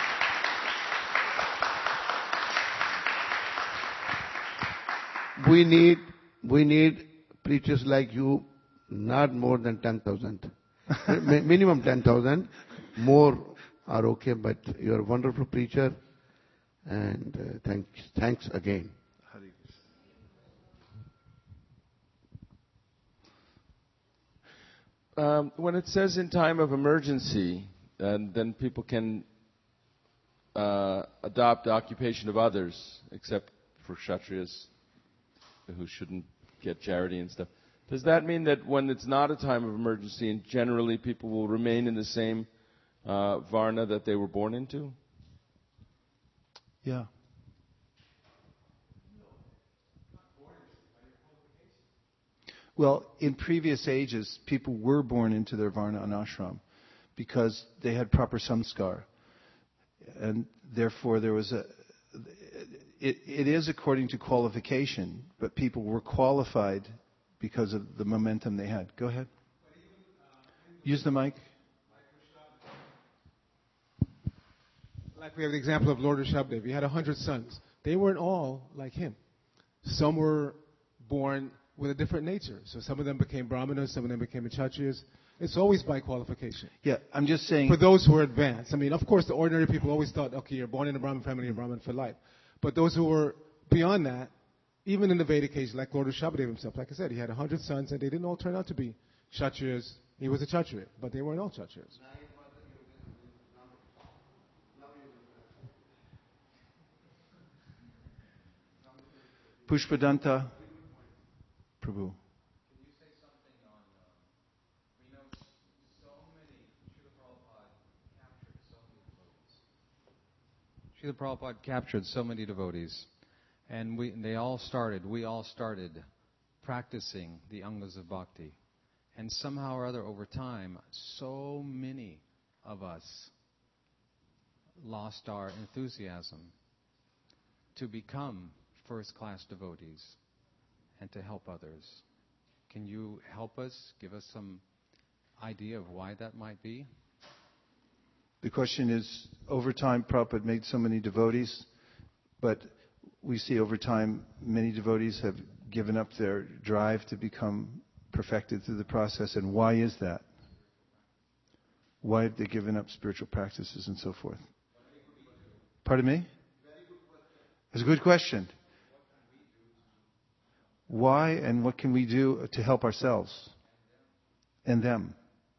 We need preachers like you, not more than 10,000. Minimum 10,000. More are okay, but you are a wonderful preacher. And thanks again. When it says in time of emergency, then people can adopt the occupation of others, except for Kshatriyas who shouldn't get charity and stuff. Does that mean that when it's not a time of emergency, and generally people will remain in the same varna that they were born into? Yeah. Well, in previous ages, people were born into their varna and ashram because they had proper samskar. And therefore there was it is according to qualification, but people were qualified because of the momentum they had. Go ahead. Use the mic. Like we have the example of Lord Rishabdev. He had 100 sons. They weren't all like him. Some were born with a different nature. So some of them became Brahmanas, some of them became Kshatriyas. It's always by qualification. Yeah, I'm just saying. For those who are advanced. I mean, of course, the ordinary people always thought, okay, you're born in a Brahmin family, you're Brahmin for life. But those who were beyond that, even in the Vedic age, like Lord Rishabdev himself, like I said, he had 100 sons, and they didn't all turn out to be Kshatriyas. He was a Kshatriya, but they weren't all Kshatriyas. Pushpadanta Prabhu. Can you say something on, we know so many, Srila Prabhupada captured so many devotees, and we all started practicing the angas of bhakti. And somehow or other, over time, so many of us lost our enthusiasm to become first-class devotees and to help others. Can you help us, give us some idea of why that might be? The question is, over time, Prabhupada made so many devotees, but we see over time many devotees have given up their drive to become perfected through the process. And why is that? Why have they given up spiritual practices and so forth? Pardon me? It's a good question. Why and what can we do to help ourselves and them?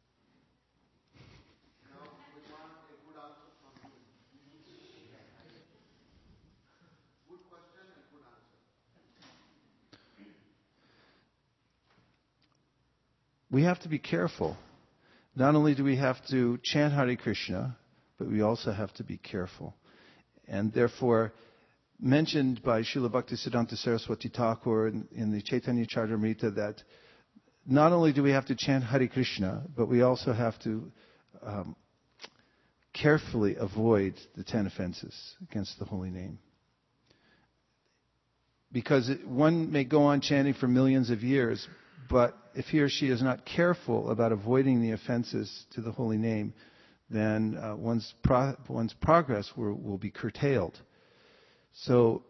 We have to be careful. Not only do we have to chant Hare Krishna, but we also have to be careful. And therefore, mentioned by Srila Bhaktisiddhanta Saraswati Thakur in the Chaitanya Charitamrita that not only do we have to chant Hare Krishna, but we also have to carefully avoid the 10 offenses against the holy name. Because one may go on chanting for millions of years, but if he or she is not careful about avoiding the offenses to the holy name, then one's progress will be curtailed. So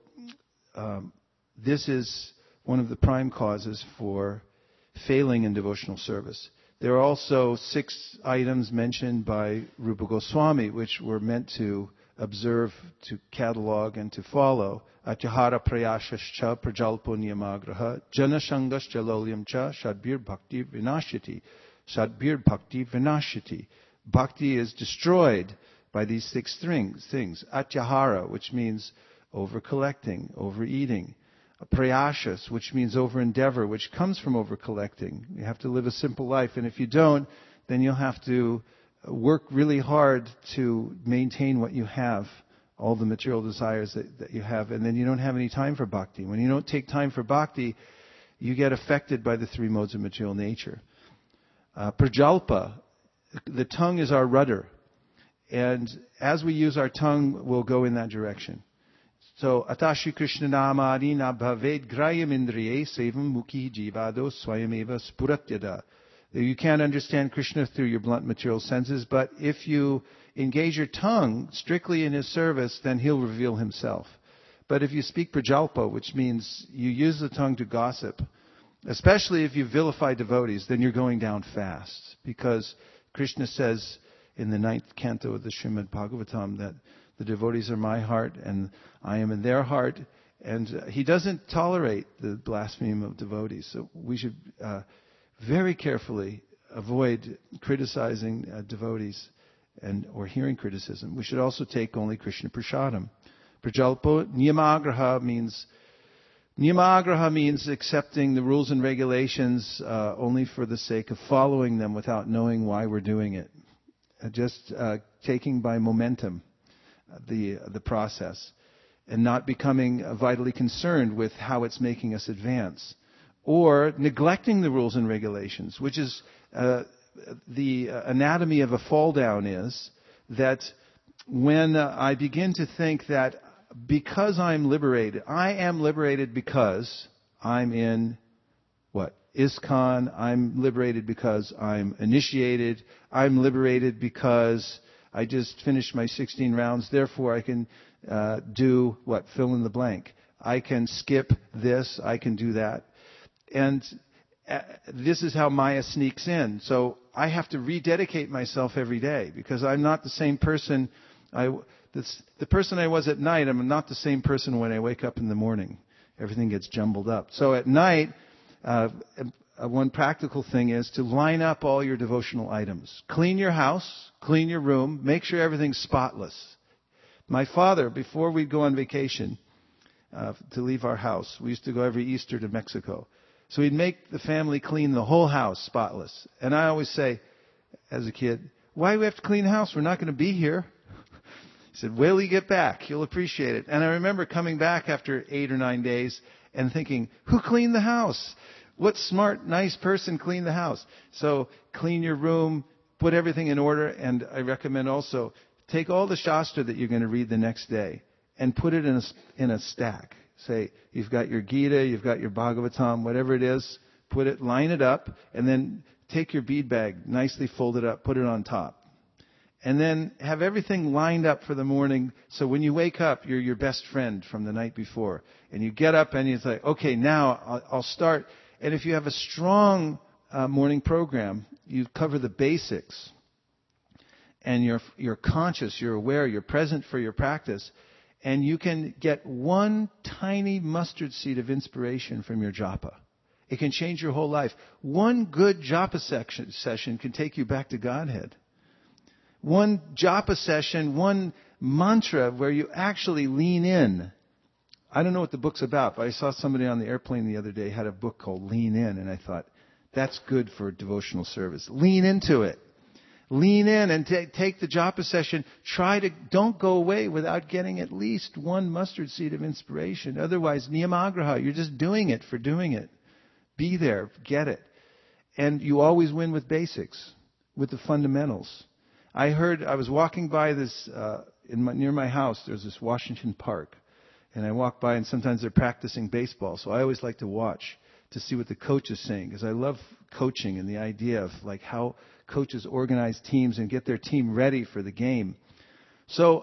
this is one of the prime causes for failing in devotional service. There are also 6 items mentioned by Rupa Goswami which were meant to observe, to catalog, and to follow. Atyahara prayashascha prajalpo niyamagraha janashangascha loliam cha shadbir bhakti vinashati. Shadbir bhakti vinashati. Bhakti is destroyed by these 6 things. Atyahara, which means over-collecting, overeating. Prayashas, which means over-endeavor, which comes from over-collecting. You have to live a simple life, and if you don't, then you'll have to work really hard to maintain what you have, all the material desires that you have, and then you don't have any time for bhakti. When you don't take time for bhakti, you get affected by the 3 modes of material nature. Prajalpa, the tongue is our rudder, and as we use our tongue, we'll go in that direction. So, Atashi Krishna Namadi na bhaved grayam indriye sevam mukhi jivado swayameva spuratyada. You can't understand Krishna through your blunt material senses, but if you engage your tongue strictly in his service, then he'll reveal himself. But if you speak prajalpa, which means you use the tongue to gossip, especially if you vilify devotees, then you're going down fast. Because Krishna says in the 9th canto of the Srimad Bhagavatam that the devotees are my heart and I am in their heart. And he doesn't tolerate the blasphemy of devotees. So we should very carefully avoid criticizing devotees or hearing criticism. We should also take only Krishna Prasadam. Prajalpo Niyamagraha means accepting the rules and regulations only for the sake of following them without knowing why we're doing it. Just taking by momentum the process and not becoming vitally concerned with how it's making us advance. Or neglecting the rules and regulations, which is the anatomy of a fall down is that when I begin to think that because I'm liberated. I am liberated because I'm in what? ISKCON. I'm liberated because I'm initiated. I'm liberated because I just finished my 16 rounds. Therefore, I can do what? Fill in the blank. I can skip this. I can do that. And this is how Maya sneaks in. So I have to rededicate myself every day because I'm not the same person. The person I was at night, I'm not the same person when I wake up in the morning. Everything gets jumbled up. So at night, one practical thing is to line up all your devotional items. Clean your house, clean your room, make sure everything's spotless. My father, before we'd go on vacation to leave our house, we used to go every Easter to Mexico. So he'd make the family clean the whole house spotless. And I always say, as a kid, why do we have to clean the house? We're not going to be here. He said, wait till you get back. You'll appreciate it. And I remember coming back after 8 or 9 days and thinking, who cleaned the house? What smart, nice person cleaned the house? So clean your room, put everything in order. And I recommend also take all the Shastra that you're going to read the next day and put it in a stack. Say, you've got your Gita, you've got your Bhagavatam, whatever it is, line it up, and then take your bead bag, nicely fold it up, put it on top. And then have everything lined up for the morning, so when you wake up, you're your best friend from the night before. And you get up and you say, okay, now I'll start. And if you have a strong morning program, you cover the basics. And you're conscious, you're aware, you're present for your practice. And you can get one tiny mustard seed of inspiration from your japa. It can change your whole life. One good japa session can take you back to Godhead. One japa session, one mantra where you actually lean in. I don't know what the book's about, but I saw somebody on the airplane the other day had a book called Lean In, and I thought, that's good for devotional service. Lean into it. Lean in and take the japa session. Don't go away without getting at least one mustard seed of inspiration. Otherwise, niyamagraha, you're just doing it for doing it. Be there, get it. And you always win with basics, with the fundamentals. I was walking by this, near my house, there's this Washington Park. And I walk by and sometimes they're practicing baseball. So I always like to watch to see what the coach is saying. Because I love coaching and the idea of like how coaches organize teams and get their team ready for the game. So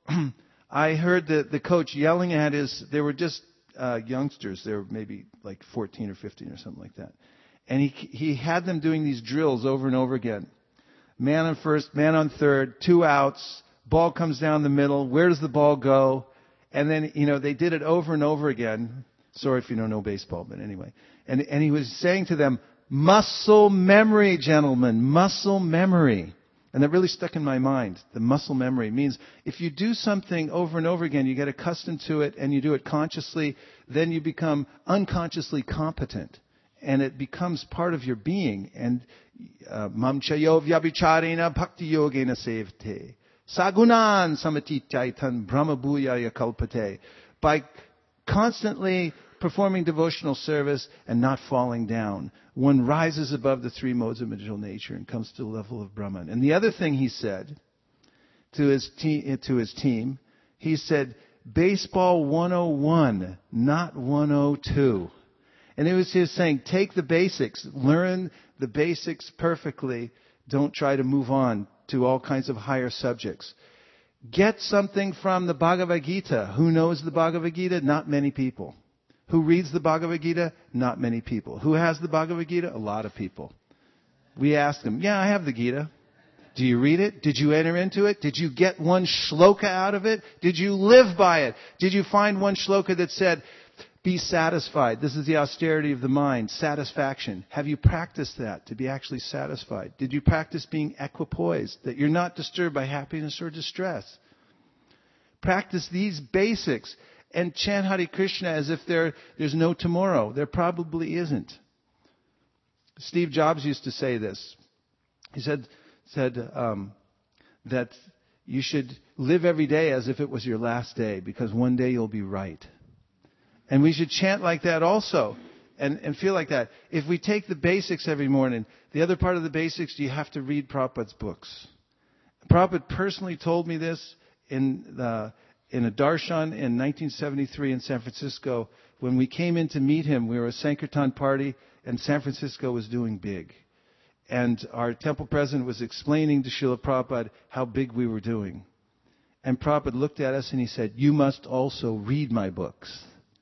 I heard the coach yelling at they were just youngsters. They were maybe like 14 or 15 or something like that. And he had them doing these drills over and over again. Man on first, man on third, 2 outs, ball comes down the middle. Where does the ball go? And then, they did it over and over again. Sorry if you don't know baseball, but anyway. And he was saying to them, muscle memory, gentlemen, muscle memory. And that really stuck in my mind. The muscle memory means if you do something over and over again, you get accustomed to it and you do it consciously, then you become unconsciously competent. And it becomes part of your being. And mamchayo vyabhicharena bhakti yogena sevte. Sagunan samatityaitan brahmabhuya yakalpate. By constantly performing devotional service and not falling down, one rises above the 3 modes of material nature and comes to the level of Brahman. And the other thing he said to his team, he said, baseball 101, not 102. And it was his saying, take the basics, learn the basics perfectly, don't try to move on to all kinds of higher subjects. Get something from the Bhagavad Gita. Who knows the Bhagavad Gita? Not many people. Who reads the Bhagavad Gita? Not many people. Who has the Bhagavad Gita? A lot of people. We ask them, yeah, I have the Gita. Do you read it? Did you enter into it? Did you get one shloka out of it? Did you live by it? Did you find one shloka that said, be satisfied? This is the austerity of the mind, satisfaction. Have you practiced that to be actually satisfied? Did you practice being equipoised, that you're not disturbed by happiness or distress? Practice these basics and chant Hare Krishna as if there's no tomorrow. There probably isn't. Steve Jobs used to say this. He said that you should live every day as if it was your last day, because one day you'll be right. And we should chant like that also and feel like that. If we take the basics every morning, the other part of the basics, you have to read Prabhupada's books. Prabhupada personally told me this in in a darshan in 1973 in San Francisco. When we came in to meet him, we were a Sankirtan party, and San Francisco was doing big. And our temple president was explaining to Srila Prabhupada how big we were doing. And Prabhupada looked at us and he said, "You must also read my books."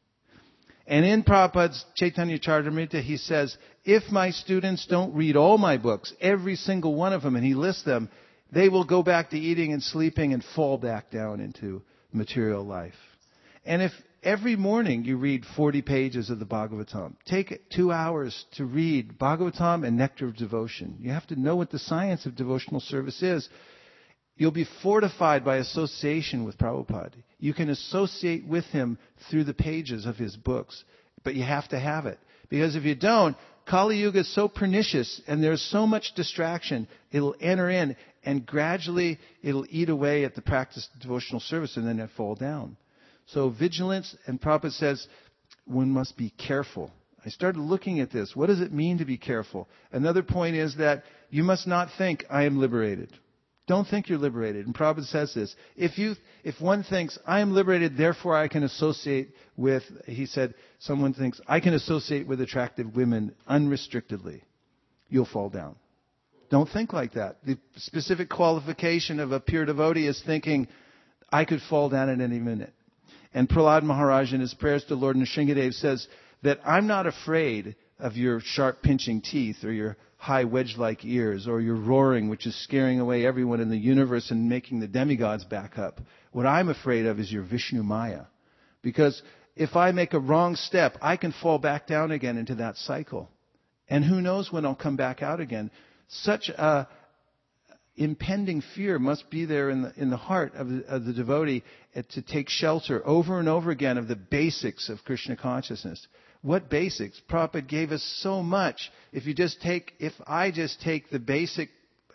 And in Prabhupada's Chaitanya Charitamrita, he says, if my students don't read all my books, every single one of them, and he lists them, they will go back to eating and sleeping and fall back down into material life. And if every morning you read 40 pages of the Bhagavatam, take 2 hours to read Bhagavatam and Nectar of Devotion. You have to know what the science of devotional service is. You'll be fortified by association with Prabhupada. You can associate with him through the pages of his books, but you have to have it. Because if you don't, Kali Yuga is so pernicious and there's so much distraction, it'll enter in and gradually it'll eat away at the practice of devotional service and then it'll fall down. So vigilance, and Prabhupada says, one must be careful. I started looking at this. What does it mean to be careful? Another point is that you must not think, I am liberated. Don't think you're liberated. And Prabhupada says this. If one thinks, I am liberated, therefore I can associate with, he said, someone thinks, I can associate with attractive women unrestrictedly, you'll fall down. Don't think like that. The specific qualification of a pure devotee is thinking, I could fall down at any minute. And Prahlad Maharaj in his prayers to Lord Nrsingadev says that I'm not afraid of your sharp pinching teeth or your high wedge-like ears or your roaring, which is scaring away everyone in the universe and making the demigods back up. What I'm afraid of is your Vishnu Maya. Because if I make a wrong step, I can fall back down again into that cycle. And who knows when I'll come back out again. Such a impending fear must be there in the heart of the devotee to take shelter over and over again of the basics of Krishna consciousness. What basics? Prabhupada gave us so much. If I just take the basic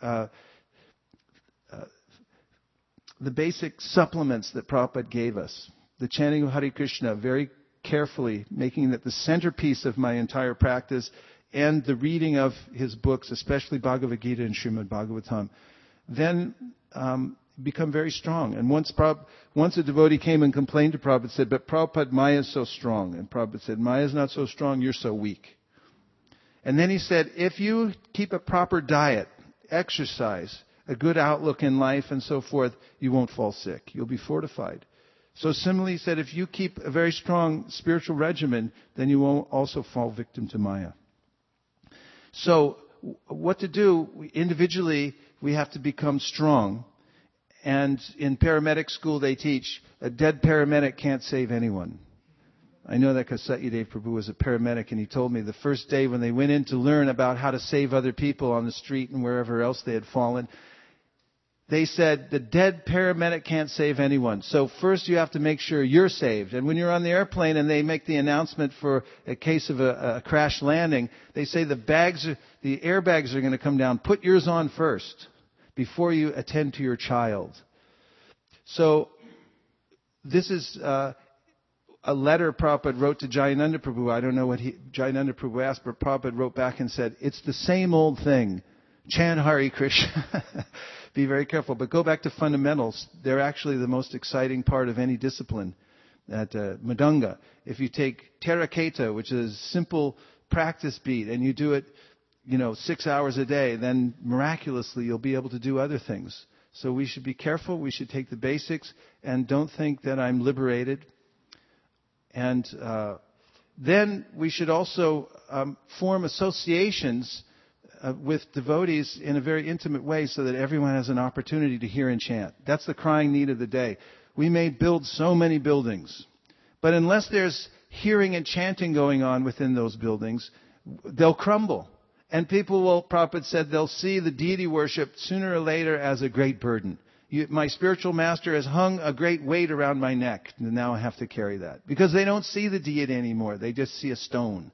supplements that Prabhupada gave us, the chanting of Hare Krishna very carefully, making that the centerpiece of my entire practice, and the reading of his books, especially Bhagavad Gita and Srimad Bhagavatam, then become very strong. And once a devotee came and complained to Prabhupada, said, but Prabhupada, Maya is so strong. And Prabhupada said, Maya is not so strong, you're so weak. And then he said, if you keep a proper diet, exercise, a good outlook in life and so forth, you won't fall sick. You'll be fortified. So similarly, he said, if you keep a very strong spiritual regimen, then you won't also fall victim to Maya. So what to do? Individually, we have to become strong. And in paramedic school, they teach a dead paramedic can't save anyone. I know that because Satyadev Prabhu was a paramedic, and he told me the first day when they went in to learn about how to save other people on the street and wherever else they had fallen, they said the dead paramedic can't save anyone. So first you have to make sure you're saved. And when you're on the airplane and they make the announcement for a case of a crash landing, they say the airbags are going to come down. Put yours on first before you attend to your child. So this is a letter Prabhupada wrote to Jayananda Prabhu. I don't know what Jayananda Prabhu asked, but Prabhupada wrote back and said, it's the same old thing. Chant Hare Krishna. Be very careful. But go back to fundamentals. They're actually the most exciting part of any discipline at Madanga. If you take Teraketa, which is a simple practice beat, and you do it 6 hours a day, then miraculously you'll be able to do other things. So we should be careful. We should take the basics and don't think that I'm liberated. And then we should also form associations with devotees in a very intimate way so that everyone has an opportunity to hear and chant. That's the crying need of the day. We may build so many buildings, but unless there's hearing and chanting going on within those buildings, they'll crumble. And people will, Prabhupada said, they'll see the deity worship sooner or later as a great burden. My spiritual master has hung a great weight around my neck, and now I have to carry that. Because they don't see the deity anymore. They just see a stone.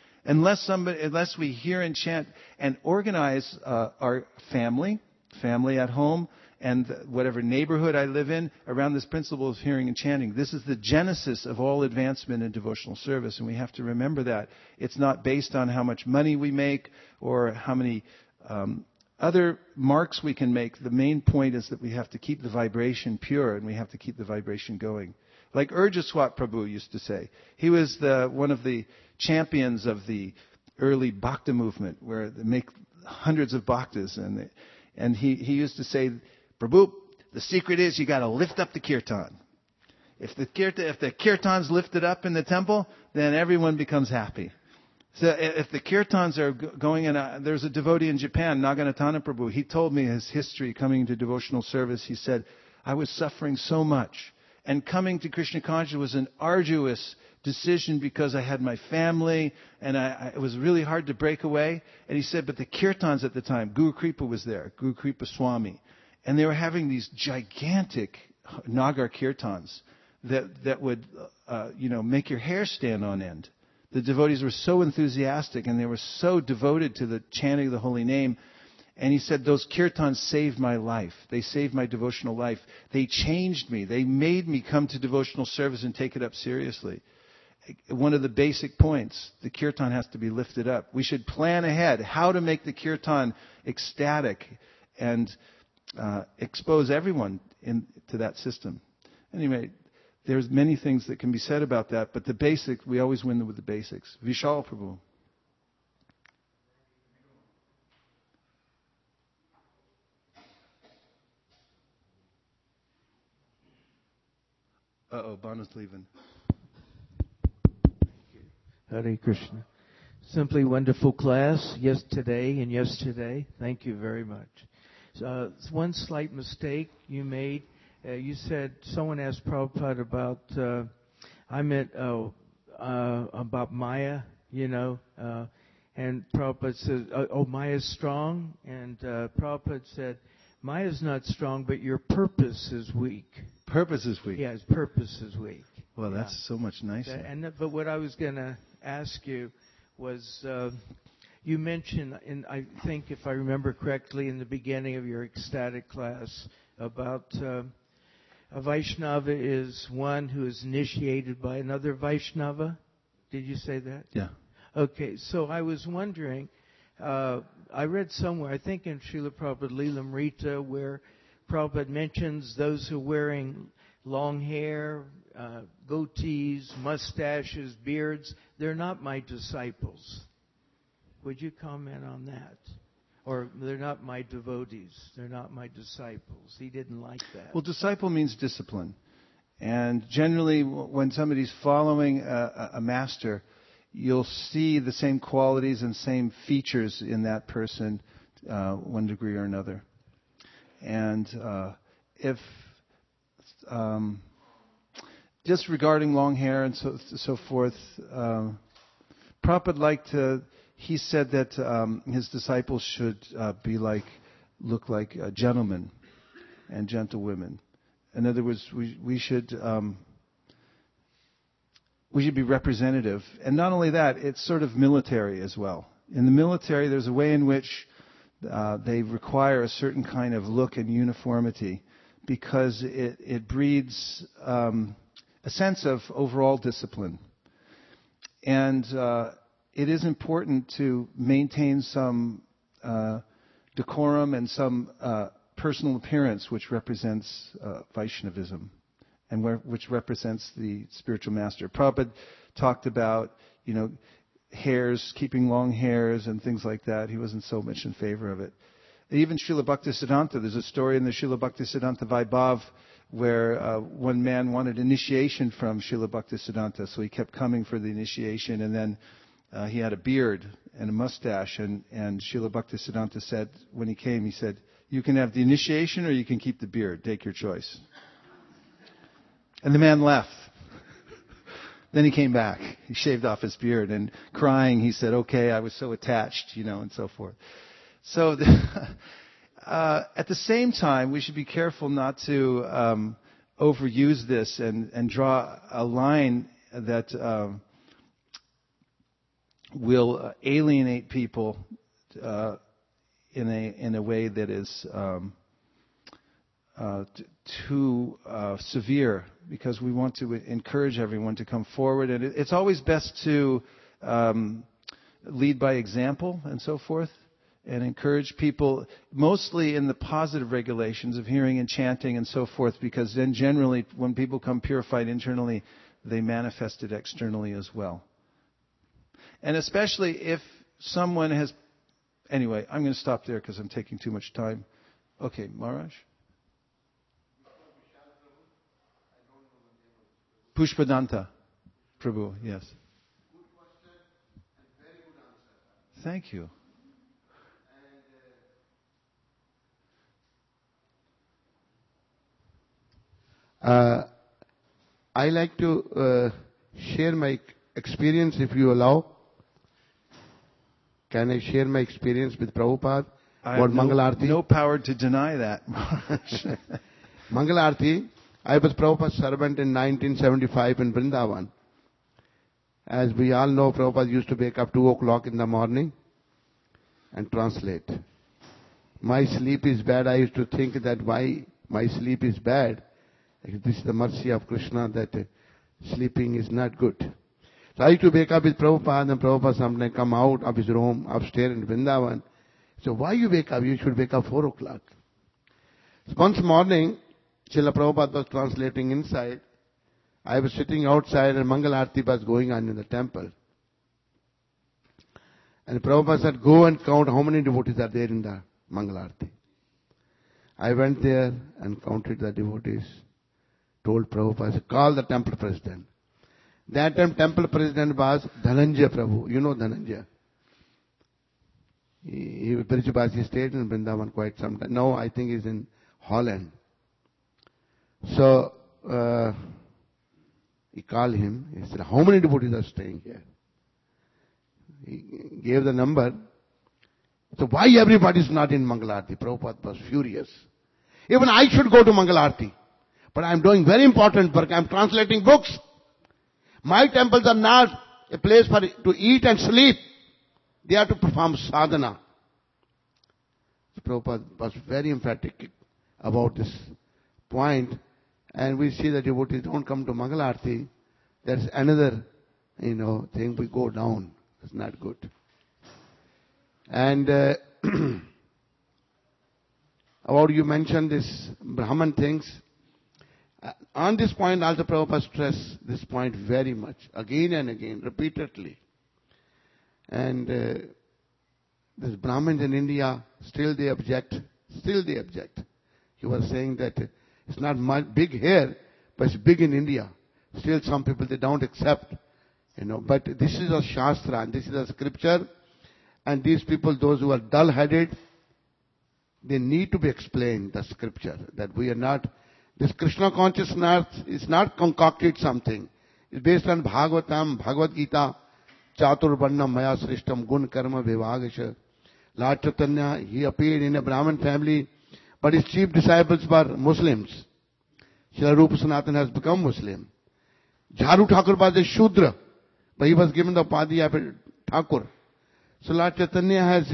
Unless we hear and chant and organize our family at home, and whatever neighborhood I live in around this principle of hearing and chanting. This is the genesis of all advancement in devotional service, and we have to remember that. It's not based on how much money we make or how many other marks we can make, the main point is that we have to keep the vibration pure and we have to keep the vibration going. Like Urjaswat Prabhu used to say. He was one of the champions of the early Bhakti movement, where they make hundreds of bhaktas. And he used to say, Prabhu, the secret is you got to lift up the kirtan. If the kirtan's lifted up in the temple, then everyone becomes happy. So if the kirtans are going in, there's a devotee in Japan, Naganatana Prabhu. He told me his history coming to devotional service. He said, I was suffering so much. And coming to Krishna consciousness was an arduous decision because I had my family and it was really hard to break away. And he said, but the kirtans at the time, Guru Kripa was there, Guru Kripa Swami. And they were having these gigantic Nagar kirtans that would, make your hair stand on end. The devotees were so enthusiastic and they were so devoted to the chanting of the holy name. And he said, those kirtans saved my life. They saved my devotional life. They changed me. They made me come to devotional service and take it up seriously. One of the basic points, the kirtan has to be lifted up. We should plan ahead how to make the kirtan ecstatic and expose everyone to that system. Anyway, there's many things that can be said about that, but the basic, we always win with the basics. Vishal Prabhu. Bana's leaving. Hare Krishna. Simply wonderful class, yesterday and yesterday. Thank you very much. One slight mistake you made. You said, someone asked Prabhupada about, about Maya, and Prabhupada said, Maya's strong. And Prabhupada said, Maya's not strong, but your purpose is weak. Purpose is weak. Yeah, his purpose is weak. Well, that's so much nicer. But what I was going to ask you was, you mentioned, I think if I remember correctly, in the beginning of your ecstatic class, about a Vaishnava is one who is initiated by another Vaishnava. Did you say that? Yeah. Okay, so I was wondering, I read somewhere, I think in Srila Prabhupada Lilamrita, where Prabhupada mentions those who are wearing long hair, goatees, mustaches, beards, they're not my disciples. Would you comment on that? Or they're not my devotees, they're not my disciples. He didn't like that. Well, disciple means discipline. And generally, when somebody's following a master, you'll see the same qualities and same features in that person, one degree or another. And if just regarding long hair and so forth, Prabhupada he said that his disciples should look like gentlemen and gentlewomen. In other words, we should be representative. And not only that, it's sort of military as well. In the military, there's a way in which they require a certain kind of look and uniformity because it breeds a sense of overall discipline. And it is important to maintain some decorum and some personal appearance which represents Vaishnavism and which represents the spiritual master. Prabhupada talked about, hairs, keeping long hairs and things like that. He wasn't so much in favor of it. Even Srila Bhaktisiddhanta, there's a story in the Srila Bhaktisiddhanta Vaibhav where one man wanted initiation from Srila Bhaktisiddhanta, so he kept coming for the initiation, and then he had a beard and a mustache, and Srila Bhaktisiddhanta said, when he came, he said, you can have the initiation or you can keep the beard. Take your choice. And the man left. Then he came back. He shaved off his beard and crying, he said, okay, I was so attached, and so forth. So at the same time, we should be careful not to overuse this and draw a line that will alienate people in a way that is too severe, because we want to encourage everyone to come forward. And it's always best to lead by example and so forth. and encourage people, mostly in the positive regulations of hearing and chanting and so forth, because then generally when people come purified internally, they manifest it externally as well. And especially if someone has... Anyway, I'm going to stop there because I'm taking too much time. Okay, Maharaj? Pushpadanta Prabhu, yes. Thank you. I like to share my experience, if you allow. Can I share my experience with Prabhupada? I have no power to deny that. Mangal Arati, I was Prabhupada's servant in 1975 in Vrindavan. As we all know, Prabhupada used to wake up 2 o'clock in the morning and translate. My sleep is bad. I used to think that why my sleep is bad. This is the mercy of Krishna that sleeping is not good. So I used to wake up with Prabhupada, and Prabhupada sometimes come out of his room upstairs in Vrindavan. So why you wake up? You should wake up 4 o'clock. So once morning, Srila Prabhupada was translating inside. I was sitting outside and Mangal Arati was going on in the temple. And Prabhupada said, go and count how many devotees are there in the Mangal Arati. I went there and counted the devotees. Told Prabhupada, said, call the temple president. That time temple president was Dhananjaya Prabhu. You know Dhananjaya. He stayed in Vrindavan quite some time. Now I think he's in Holland. So he called him. He said, how many devotees are staying here? He gave the number. So why everybody is not in Mangal Arati? Prabhupada was furious. Even I should go to Mangal Arati. But I am doing very important work. I am translating books. My temples are not a place for to eat and sleep. They are to perform sadhana. So Prabhupada was very emphatic about this point. And we see that devotees don't come to Mangal Arati. That's another, thing. We go down. It's not good. And about you mentioned this Brahman things. On this point, also Prabhupada stressed this point very much, again and again, repeatedly. And these Brahmins in India, still they object. He was saying that it's not much big here, but it's big in India. Still some people, they don't accept, But this is a Shastra, and this is a scripture. And these people, those who are dull-headed, they need to be explained, the scripture, that we are not... This Krishna consciousness is not concocted something. It's based on Bhagavatam, Bhagavad Gita, Chatur Varnam Maya Srishtam Gun Karma Vivagasha. Lord Chaitanya, he appeared in a Brahmin family, but his chief disciples were Muslims. Srila Rupa Sanatana has become Muslim. Jharu Thakur was a Shudra, but he was given the Upadhi of a Thakur. So Lord Chaitanya has,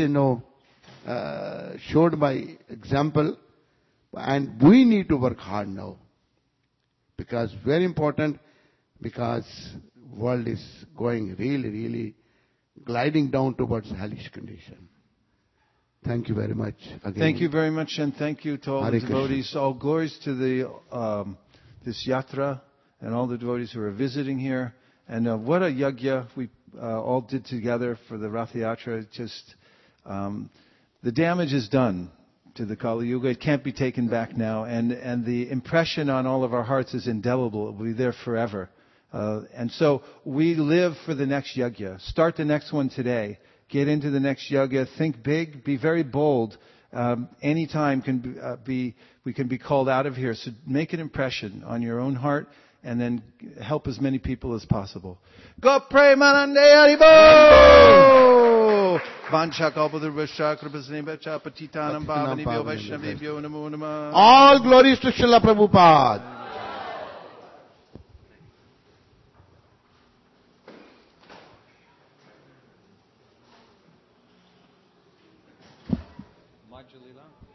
showed by example. And we need to work hard now. Because very important, because world is going really gliding down towards hellish condition. Thank you very much. Again. Thank you very much, and thank you to all Hare the devotees. All glories to the this yatra and all the devotees who are visiting here. And what a yajna we all did together for the Rath Yatra. Just the damage is done to the Kali Yuga. It can't be taken back now. And the impression on all of our hearts is indelible. It will be there forever. And so we live for the next yajna. Start the next one today. Get into the next yajna. Think big. Be very bold. Any time we can be called out of here. So make an impression on your own heart and then help as many people as possible. Go pray Manande Haribo! Vancha kalpadurvascha kripasnevacha patitanam bhavanibhyo vaishnavibhyo namo namah. All glories to Srila Prabhupada. Madhya Lila.